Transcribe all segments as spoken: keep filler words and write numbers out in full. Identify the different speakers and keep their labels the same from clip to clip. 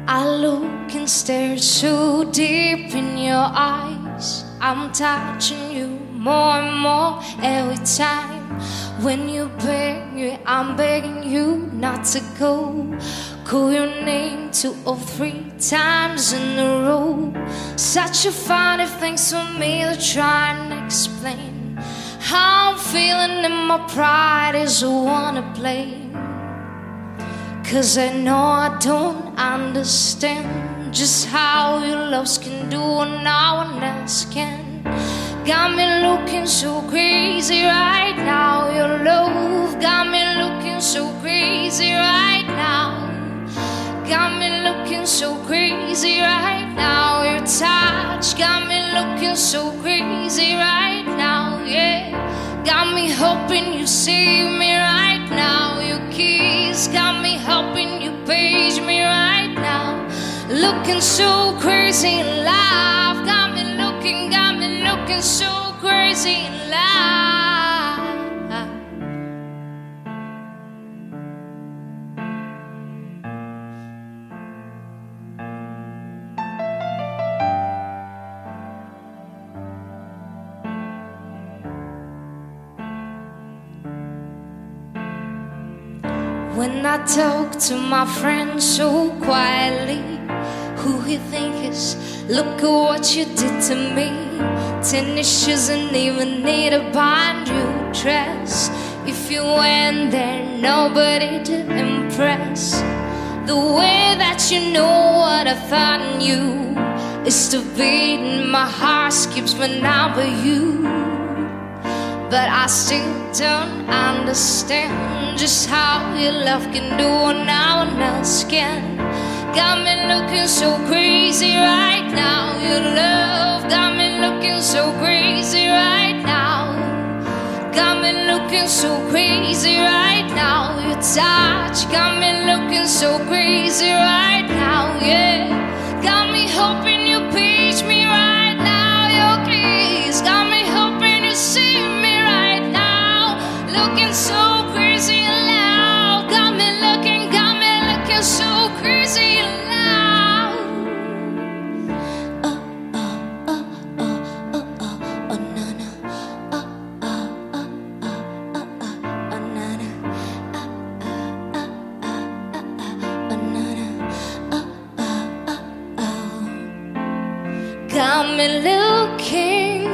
Speaker 1: I look and stare so deep in your eyes. I'm touching you more and more every time. When you beg me, I'm begging you not to go. Call your name two or three times in a row. Such a funny thing for me to try and explain how I'm feeling, and my pride is a wanna play. Cause I know I don't understand just how your loves can do what no one else can. Got me looking so crazy right now. Your love got me looking so crazy right now. Got me looking so crazy right now. Your touch got me looking so crazy right now, yeah. Got me hoping you see me right now. Your kiss got me hoping you page me right now. Looking so crazy in love. Got me looking, got me looking so crazy in love. When I talk to my friends so quietly, who he think is, look at what you did to me. Tennis shoes and even need a brand new dress. If you went there, nobody to impress. The way that you know what I thought in you is to beat in my heart skips when I'm with you. But I still don't understand just how your love can do what no one else can. Got me looking so crazy right now. Your love got me looking so crazy right now. Got me looking so crazy right now. Your touch got me looking so crazy right now, yeah. Got me hoping you page me right now. Your kiss got me hoping you see me right now. Looking so crazy and loud. Got me looking, got me looking so crazy and loud. Oh, oh, oh, oh, oh, oh, oh, na na. Oh, oh, oh, oh, oh, oh, oh, na na. Oh, oh, oh, oh, oh, oh, na na. Oh, oh, oh, oh. Got me looking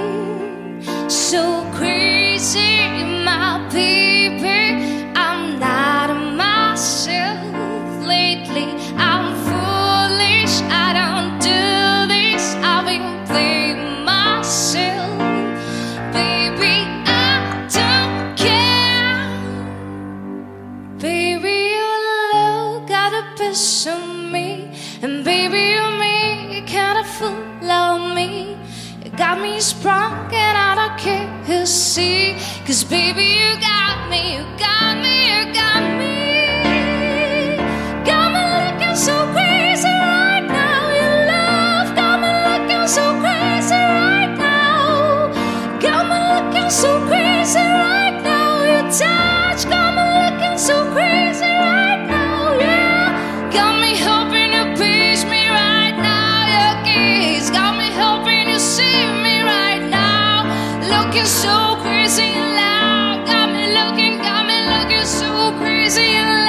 Speaker 1: so crazy, my baby. I'm not myself lately. I'm foolish, I don't do this. I've been playing myself. Baby, I don't care. Baby, your love got a piece of me. And baby, you make it kinda full of me. You got me sprung and I don't care who see. Cause baby, you got me, you got me, you got me. Got me looking so crazy right now. Your love got me looking so crazy right now. Got me looking so crazy right now. Your touch got me looking so crazy right now, yeah. Got me hoping you page me right now. Your kiss got me hoping you see me right now. Looking so crazy and loud. Got me looking, got me looking so crazy and loud.